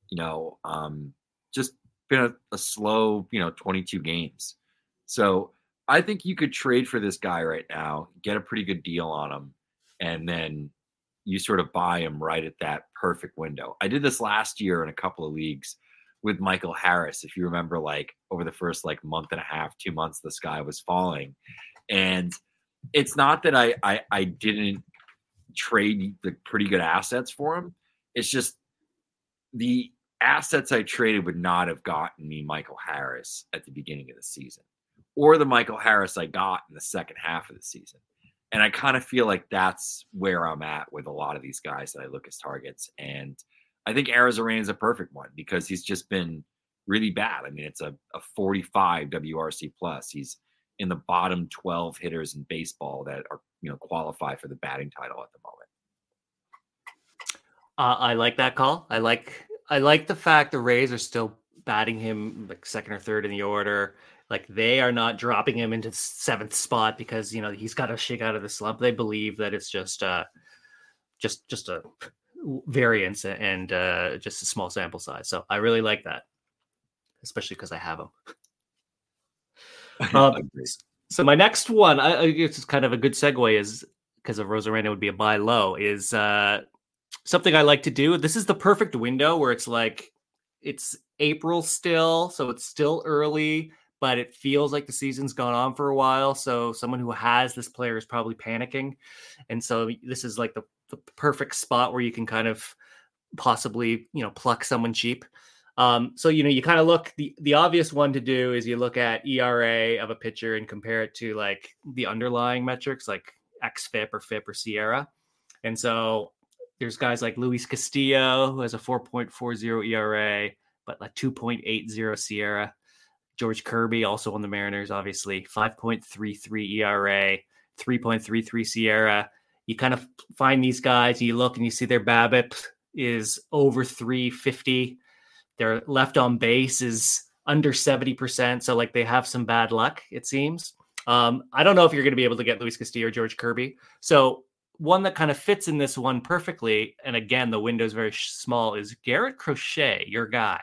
just been a slow, 22 games. So I think you could trade for this guy right now, get a pretty good deal on him, and then you sort of buy him right at that perfect window. I did this last year in a couple of leagues with Michael Harris. If you remember, like over the first month and a half, 2 months, the sky was falling. And it's not that I didn't trade the pretty good assets for him. It's just the assets I traded would not have gotten me Michael Harris at the beginning of the season, or the Michael Harris I got in the second half of the season. And I kind of feel like that's where I'm at with a lot of these guys that I look as targets. And I think Arozarena is a perfect one because he's just been really bad. I mean, it's a 45 WRC plus. He's in the bottom 12 hitters in baseball that are, qualify for the batting title at the moment. I like that call. I like the fact the Rays are still batting him like second or third in the order. Like they are not dropping him into 7th spot because, he's got to shake out of the slump. They believe that it's just a variance and just a small sample size. So I really like that, especially because I have him. So my next one, I guess it's kind of a good segue, is because of Rosarena would be a buy low, is something I like to do. This is the perfect window where it's like it's April still, so it's still early, but it feels like the season's gone on for a while. So someone who has this player is probably panicking. And so this is like the perfect spot where you can kind of possibly, pluck someone cheap. So, you kind of look, the obvious one to do is you look at ERA of a pitcher and compare it to like the underlying metrics like XFIP or FIP or Sierra. And so there's guys like Luis Castillo, who has a 4.40 ERA, but like 2.80 Sierra. George Kirby, also on the Mariners, obviously 5.33 ERA, 3.33 Sierra. You kind of find these guys, and you look and you see their BABIP is over 350. Their left on base is under 70%. So like they have some bad luck, it seems. I don't know if you're going to be able to get Luis Castillo or George Kirby. So one that kind of fits in this one perfectly, and again, the window is very small, is Garrett Crochet, your guy.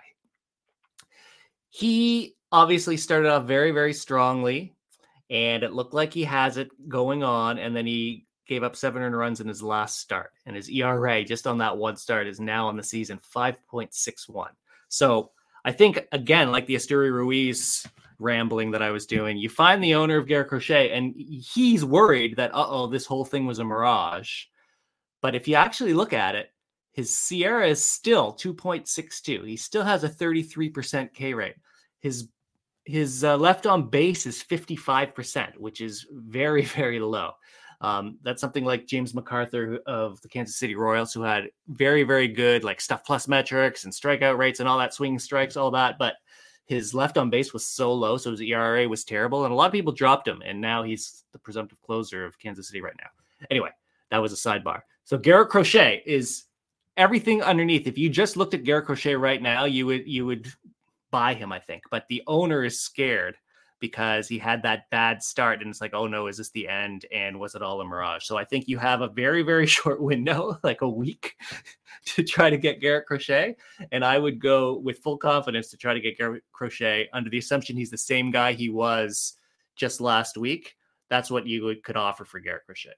He obviously started off very, very strongly, and it looked like he has it going on. And then he gave up 7 earned runs in his last start. And his ERA just on that one start is now on the season 5.61. So I think, again, like the Asturi Ruiz rambling that I was doing, you find the owner of Garrett Crochet, and he's worried that, this whole thing was a mirage. But if you actually look at it, his Sierra is still 2.62. He still has a 33% K rate. His left on base is 55%, which is very, very low. That's something like James MacArthur of the Kansas City Royals, who had very, very good like stuff plus metrics and strikeout rates and all that, swing strikes, all that. But his left on base was so low, so his ERA was terrible. And a lot of people dropped him. And now he's the presumptive closer of Kansas City right now. Anyway, that was a sidebar. So Garrett Crochet is everything underneath. If you just looked at Garrett Crochet right now, you would buy him, I think. But the owner is scared because he had that bad start, and it's like, oh no, is this the end? And was it all a mirage? So I think you have a very, very short window, like a week, to try to get Garrett Crochet. And I would go with full confidence to try to get Garrett Crochet under the assumption he's the same guy he was just last week. That's what you could offer for Garrett Crochet.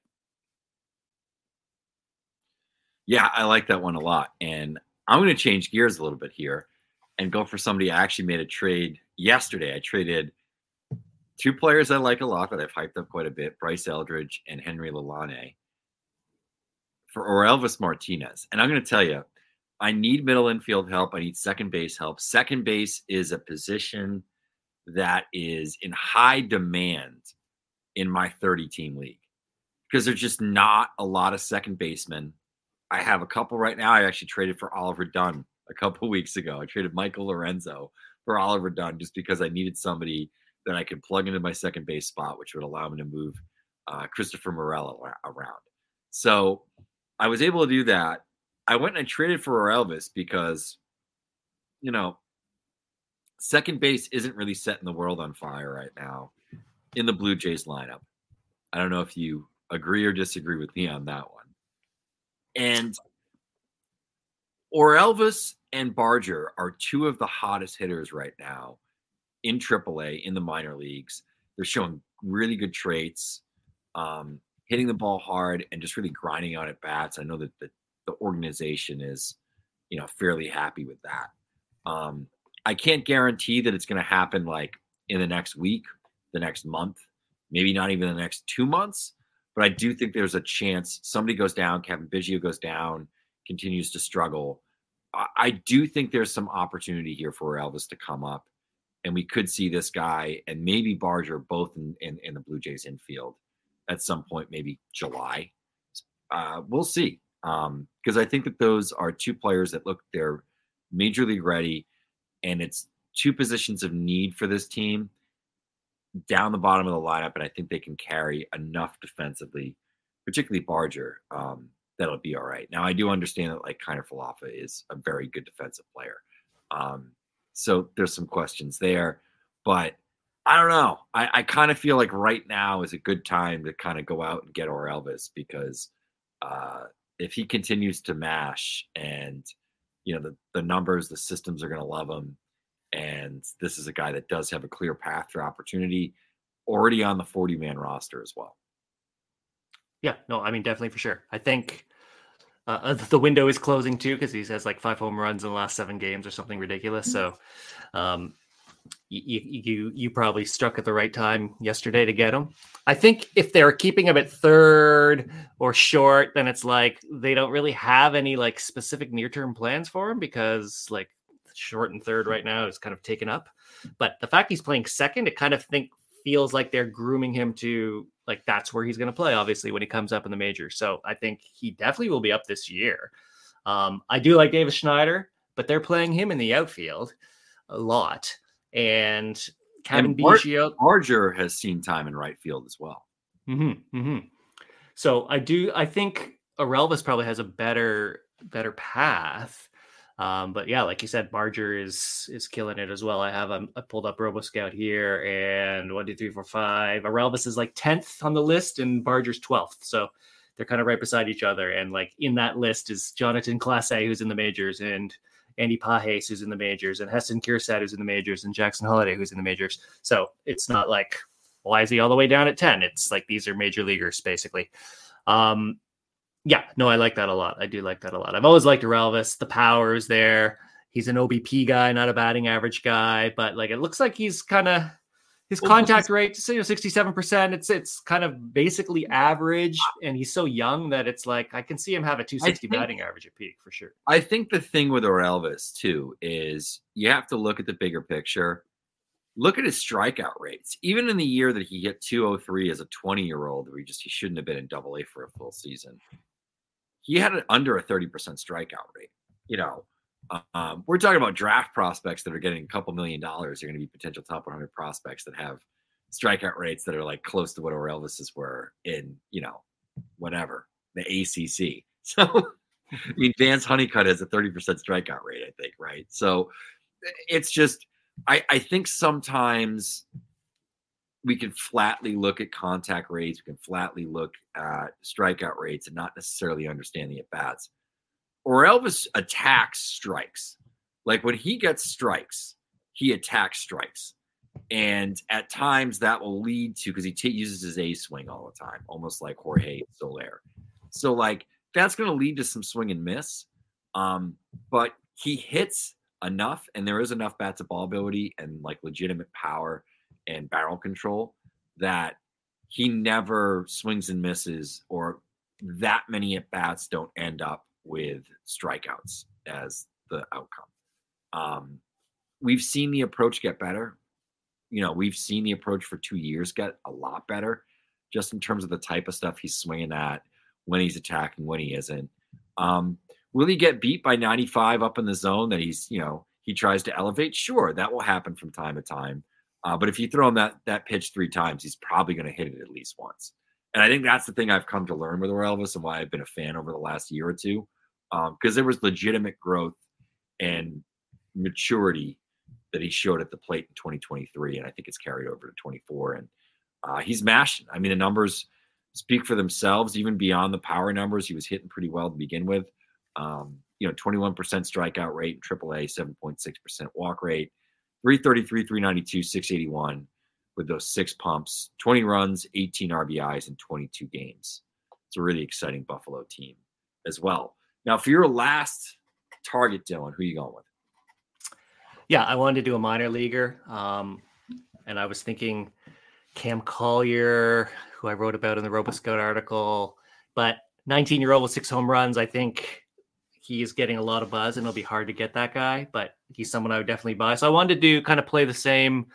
Yeah, I like that one a lot. And I'm going to change gears a little bit here and go for somebody. I actually made a trade yesterday. I traded 2 players I like a lot that I've hyped up quite a bit, Bryce Eldridge and Henry Lalane, for Orelvis Martinez. And I'm going to tell you, I need middle infield help. I need second base help. Second base is a position that is in high demand in my 30-team league because there's just not a lot of second basemen. I have a couple right now. I actually traded for Oliver Dunn a couple weeks ago. I traded Michael Lorenzo for Oliver Dunn just because I needed somebody that I could plug into my second base spot, which would allow me to move Christopher Morel around. So I was able to do that. I went and I traded for Elvis because, second base isn't really setting the world on fire right now in the Blue Jays lineup. I don't know if you agree or disagree with me on that one. And Orelvis and Barger are 2 of the hottest hitters right now in AAA, in the minor leagues. They're showing really good traits, hitting the ball hard and just really grinding out at bats. I know that the organization is, fairly happy with that. I can't guarantee that it's going to happen like in the next week, the next month, maybe not even the next 2 months, but I do think there's a chance somebody goes down, Kevin Biggio goes down, continues to struggle. I do think there's some opportunity here for Elvis to come up. And we could see this guy and maybe Barger both in the Blue Jays infield at some point, maybe July. We'll see. Because I think that those are 2 players that they're major league ready. And it's 2 positions of need for this team down the bottom of the lineup. And I think they can carry enough defensively, particularly Barger, that'll be all right. Now, I do understand that like Kiner Falefa is a very good defensive player. So there's some questions there, but I don't know. I kind of feel like right now is a good time to kind of go out and get Elvis because if he continues to mash and, the numbers, the systems are going to love him. And this is a guy that does have a clear path for opportunity already on the 40-man roster as well. Yeah, no, I mean, definitely for sure. I think the window is closing too because he has like 5 home runs in the last 7 games or something ridiculous. So you probably struck at the right time yesterday to get him. I think if they're keeping him at third or short, then it's like they don't really have any like specific near-term plans for him because like short and third right now is kind of taken up. But the fact he's playing second, it kind of feels like they're grooming him to like that's where he's going to play, obviously, when he comes up in the majors. So I think he definitely will be up this year. I do like Davis Schneider, but they're playing him in the outfield a lot. And Kevin Biggio. Barger has seen time in right field as well. Mm-hmm, mm-hmm. So I think Orelvis probably has a better path. But yeah, like you said, Barger is killing it as well. I pulled up RoboScout here, and 1, 2, 3, 4, 5. Orelvis is like 10th on the list, and Barger's 12th. So they're kind of right beside each other. And like in that list is Jonathan Clase, who's in the majors, and Andy Pages, who's in the majors, and Heston Kjerstad, who's in the majors, and Jackson Holliday, who's in the majors. So it's not like, why is he all the way down at 10? It's like these are major leaguers, basically. Yeah, no, I like that a lot. I do like that a lot. I've always liked Orelvis. The power is there. He's an OBP guy, not a batting average guy, but like it looks like he's kind of his contact rate, 67%. It's kind of basically average, and he's so young that it's like I can see him have a 260 batting average at peak for sure. I think the thing with Orelvis too is you have to look at the bigger picture. Look at his strikeout rates. Even in the year that he hit 203 as a 20-year-old, where he shouldn't have been in Double A for a full season, he had under a 30% strikeout rate. We're talking about draft prospects that are getting a couple $1 million. They're going to be potential top 100 prospects that have strikeout rates that are like close to what Orelvis's were in, whatever, the ACC. So, I mean, Vance Honeycutt has a 30% strikeout rate, I think, right? So it's just, I think sometimes we can flatly look at contact rates. We can flatly look at strikeout rates and not necessarily understand the at-bats. Orelvis attacks strikes. Like when he gets strikes, he attacks strikes. And at times that will lead to, because he uses his A swing all the time, almost like Jorge Soler. So like that's going to lead to some swing and miss. But he hits enough, and there is enough bat to ball ability and like legitimate power and barrel control that he never swings and misses, or that many at bats don't end up with strikeouts as the outcome. We've seen the approach get better. We've seen the approach for 2 years get a lot better, just in terms of the type of stuff he's swinging at, when he's attacking, when he isn't. Will he get beat by 95 up in the zone that he tries to elevate? Sure, that will happen from time to time. But if you throw him that pitch 3 times, he's probably going to hit it at least once. And I think that's the thing I've come to learn with Orelvis and why I've been a fan over the last year or two, because there was legitimate growth and maturity that he showed at the plate in 2023, and I think it's carried over to 24. And he's mashing. I mean, the numbers speak for themselves, even beyond the power numbers. He was hitting pretty well to begin with. 21% strikeout rate in AAA, 7.6% walk rate, 333, 392, 681 with those 6 pumps, 20 runs, 18 RBIs in 22 games. It's a really exciting Buffalo team as well. Now, for your last target, Dylan, who are you going with? Yeah, I wanted to do a minor leaguer. And I was thinking Cam Collier, who I wrote about in the RoboScout article, but 19-year-old with 6 home runs. I think he is getting a lot of buzz, and it'll be hard to get that guy, but he's someone I would definitely buy. So I wanted to kind of play the same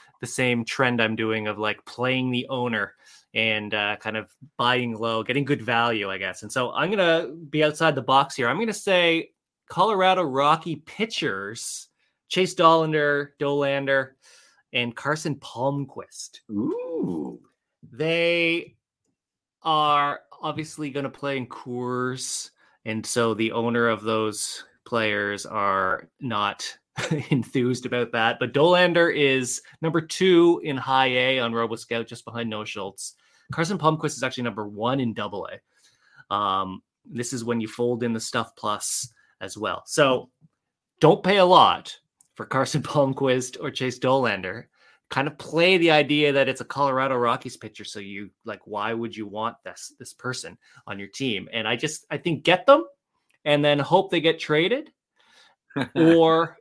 trend I'm doing of like playing the owner and kind of buying low, getting good value, I guess. And so I'm going to be outside the box here. I'm going to say Colorado Rocky pitchers, Chase Dollander, and Carson Palmquist. Ooh. They are obviously going to play in Coors. And so the owner of those players are not enthused about that. But Dollander is number 2 in high A on RoboScout, just behind Noah Schultz. Carson Palmquist is actually number 1 in double A. This is when you fold in the Stuff Plus as well. So don't pay a lot for Carson Palmquist or Chase Dollander. Kind of play the idea that it's a Colorado Rockies pitcher. So you like, why would you want this person on your team? And I think get them and then hope they get traded or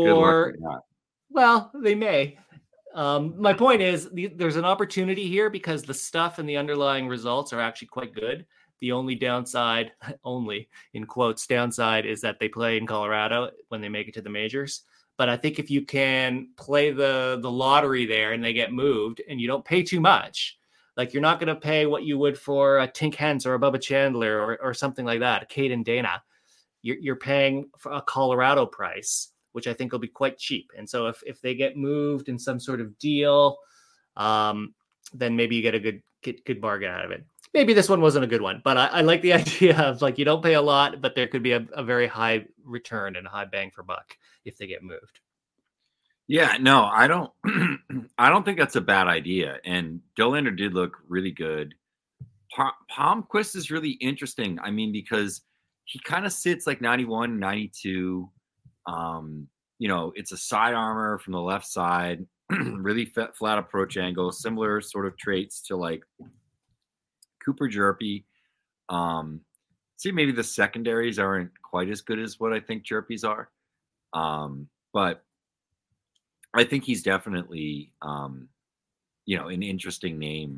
well, they may. My point is there's an opportunity here because the stuff and the underlying results are actually quite good. The only downside, only in quotes, downside is that they play in Colorado when they make it to the majors. But I think if you can play the lottery there and they get moved and you don't pay too much, like you're not going to pay what you would for a Tink Hence or a Bubba Chandler or something like that, a Caden Dana. You're paying for a Colorado price, which I think will be quite cheap. And so if they get moved in some sort of deal, then maybe you get a good bargain out of it. Maybe this one wasn't a good one, but I like the idea of like, you don't pay a lot, but there could be a very high return and a high bang for buck if they get moved. Yeah, no, I don't think that's a bad idea. And Dollander did look really good. Palmquist is really interesting. I mean, because he kind of sits like 91, 92. It's a side armor from the left side, really flat approach angle, similar sort of traits to like Cooper Jerpy. See, maybe the secondaries aren't quite as good as what I think Jerpy's are. But I think he's definitely, an interesting name,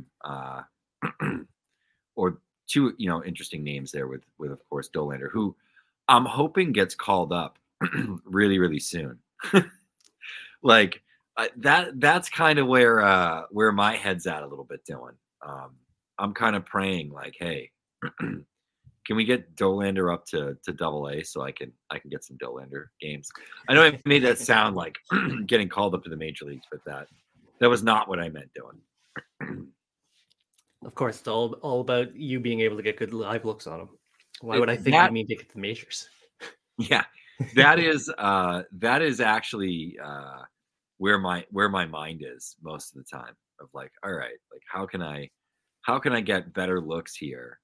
or two, interesting names there with of course Dollander, who I'm hoping gets called up really, really soon. Like that's kind of where my head's at a little bit, Dylan. I'm kind of praying like, hey, can we get Dollander up to double A so I can get some Dollander games? I know I made that sound like getting called up to the major leagues, but that was not what I meant doing. Of course, it's all about you being able to get good live looks on them. Why would I think you mean to get to the majors? Yeah, that is actually where my mind is most of the time. Of like, all right, like how can I get better looks here?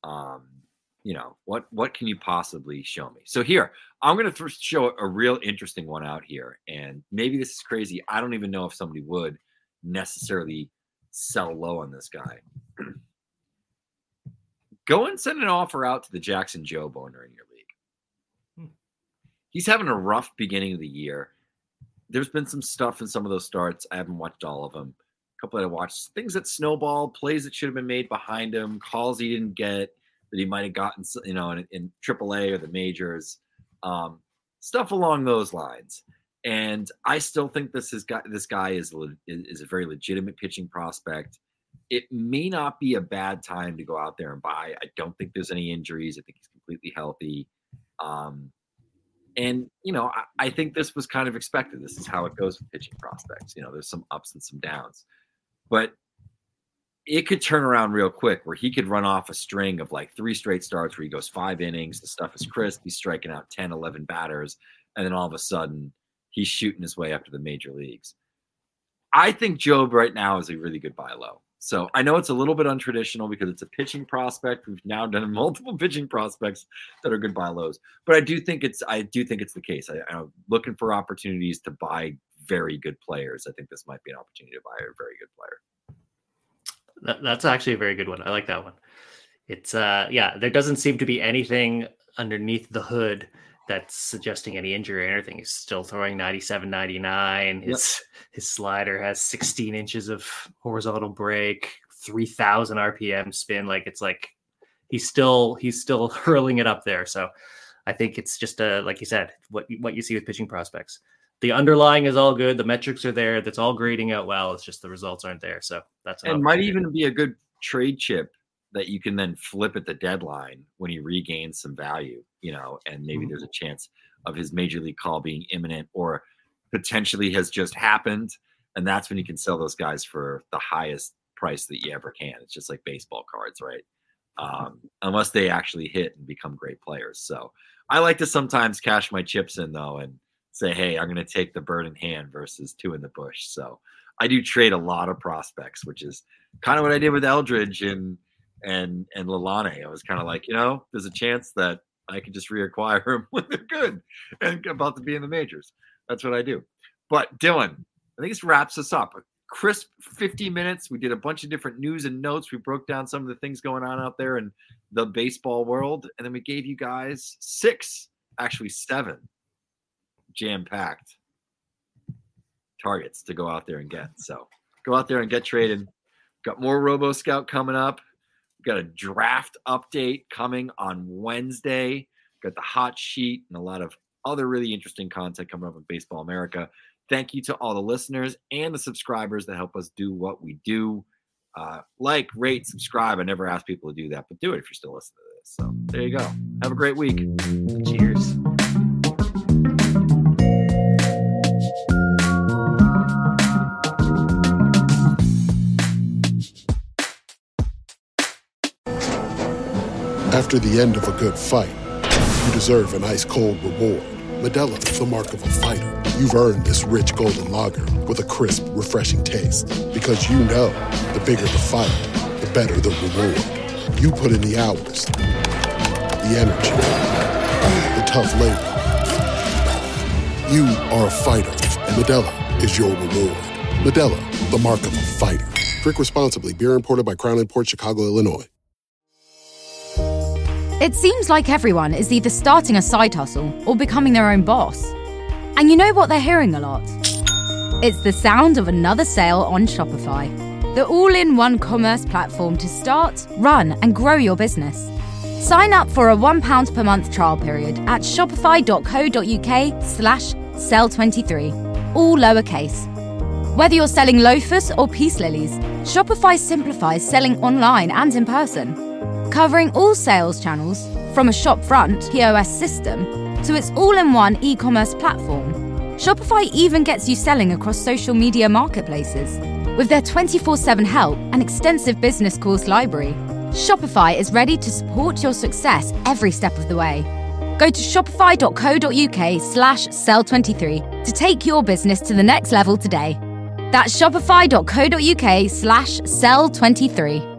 What can you possibly show me? So here, I'm going to show a real interesting one out here. And maybe this is crazy. I don't even know if somebody would necessarily sell low on this guy. Go and send an offer out to the Jackson Jobe owner in your league. He's having a rough beginning of the year. There's been some stuff in some of those starts. I haven't watched all of them. A couple that I watched, things that snowballed, plays that should have been made behind him, calls he didn't get that he might have gotten, in AAA or the majors, stuff along those lines. And I still think this guy is a very legitimate pitching prospect. It may not be a bad time to go out there and buy. I don't think there's any injuries. I think he's completely healthy. I think this was kind of expected. This is how it goes with pitching prospects. There's some ups and some downs. But it could turn around real quick where he could run off a string of like 3 straight starts where he goes 5 innings. The stuff is crisp. He's striking out 10, 11 batters. And then all of a sudden, he's shooting his way up to the major leagues. I think Jobe right now is a really good buy low. So I know it's a little bit untraditional because it's a pitching prospect. We've now done multiple pitching prospects that are good buy lows. But I do think it's the case. I'm looking for opportunities to buy very good players. I think this might be an opportunity to buy a very good player. That's actually a very good one. I like that one. It's there doesn't seem to be anything underneath the hood that's suggesting any injury or anything. He's still throwing 97, 99. His slider has 16 inches of horizontal break, 3,000 RPM spin. Like it's like he's still hurling it up there. So I think it's just like you said, what you see with pitching prospects. The underlying is all good. The metrics are there. That's all grading out well. It's just the results aren't there. So that's it. Might even be a good trade chip that you can then flip at the deadline when he regains some value, and maybe there's a chance of his major league call being imminent or potentially has just happened. And that's when you can sell those guys for the highest price that you ever can. It's just like baseball cards, right? Unless they actually hit and become great players. So I like to sometimes cash my chips in though, and say, hey, I'm going to take the bird in hand versus 2 in the bush. So I do trade a lot of prospects, which is kind of what I did with Eldridge and Lalane. I was kind of like, there's a chance that I could just reacquire them when they're good and about to be in the majors. That's what I do. But Dylan, I think this wraps us up. A crisp 50 minutes. We did a bunch of different news and notes. We broke down some of the things going on out there in the baseball world. And then we gave you guys 7 jam-packed targets to go out there and get. So go out there and get traded. Got more Robo Scout coming up. We've got a draft update coming on Wednesday. Got the hot sheet and a lot of other really interesting content coming up with Baseball America. Thank you to all the listeners and the subscribers that help us do what we do. Like, rate, subscribe. I never ask people to do that, but do it if you're still listening to this. So there you go. Have a great week. Cheers. After the end of a good fight, you deserve an ice-cold reward. Modelo, the mark of a fighter. You've earned this rich golden lager with a crisp, refreshing taste. Because you know, the bigger the fight, the better the reward. You put in the hours, the energy, the tough labor. You are a fighter, and Modelo is your reward. Modelo, the mark of a fighter. Drink responsibly. Beer imported by Crown Imports, Chicago, Illinois. It seems like everyone is either starting a side hustle or becoming their own boss. And you know what they're hearing a lot? It's the sound of another sale on Shopify, the all-in-one commerce platform to start, run, and grow your business. Sign up for a £1 per month trial period at shopify.co.uk/sell23, all lowercase. Whether you're selling loafers or peace lilies, Shopify simplifies selling online and in person. Covering all sales channels, from a shopfront POS system to its all-in-one e-commerce platform, Shopify even gets you selling across social media marketplaces. With their 24/7 help and extensive business course library, Shopify is ready to support your success every step of the way. Go to shopify.co.uk/sell23 to take your business to the next level today. That's shopify.co.uk/sell23.